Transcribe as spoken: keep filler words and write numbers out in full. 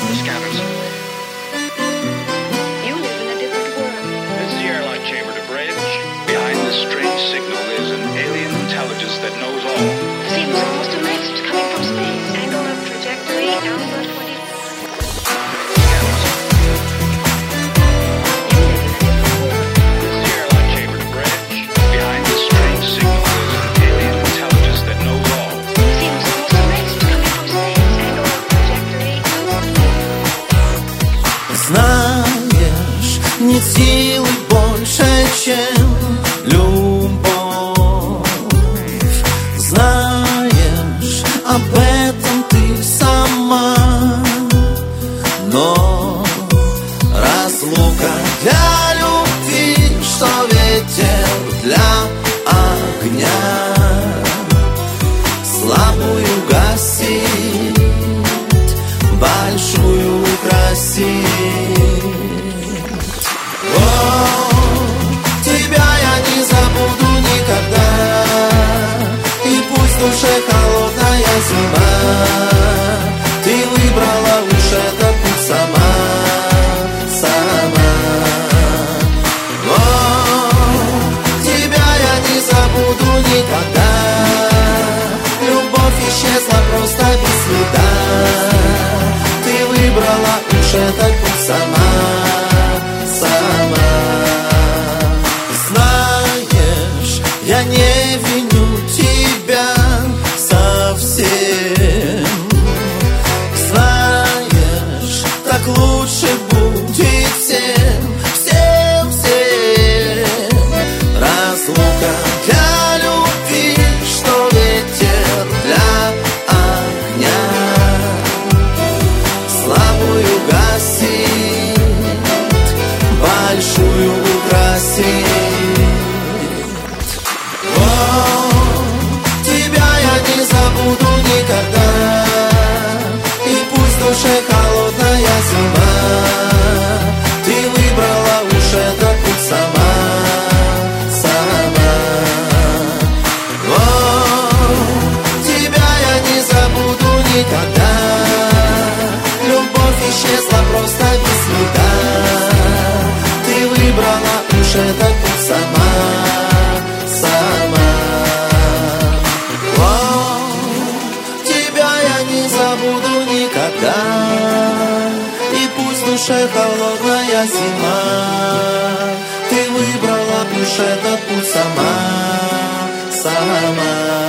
the scanners. You live in a different world. This is the airlock chamber to bridge. Behind this strange signal is an alien intelligence that knows all. Seems almost a message coming from space. Angle of trajectory, alpha twenty. Знаешь, нет силы больше, чем любовь. Знаешь, об этом ты сама. Но разлука для любви, что ветер для огня, слабую гасит, большую красит. В душе холодная зима, ты выбрала уж этот путь сама, сама. О, тебя я не забуду никогда. Любовь исчезла просто без следа. Ты выбрала уж этот путь сама, сама. Знаешь, я не виню тебя совсем. Знаешь, так лучше будет всем, всем, всем. Разлука для любви, что ветер для огня, слабую гасит, большую украсит. Забуду никогда. И пусть в душе холодная зима, ты выбрала уж этот путь сама, сама. О, тебя я не забуду никогда. Любовь исчезла просто без следа. Ты выбрала уж этот путь сама, сама. Забуду никогда. И пусть в душе холодная зима, ты выбрала уж этот путь сама, сама.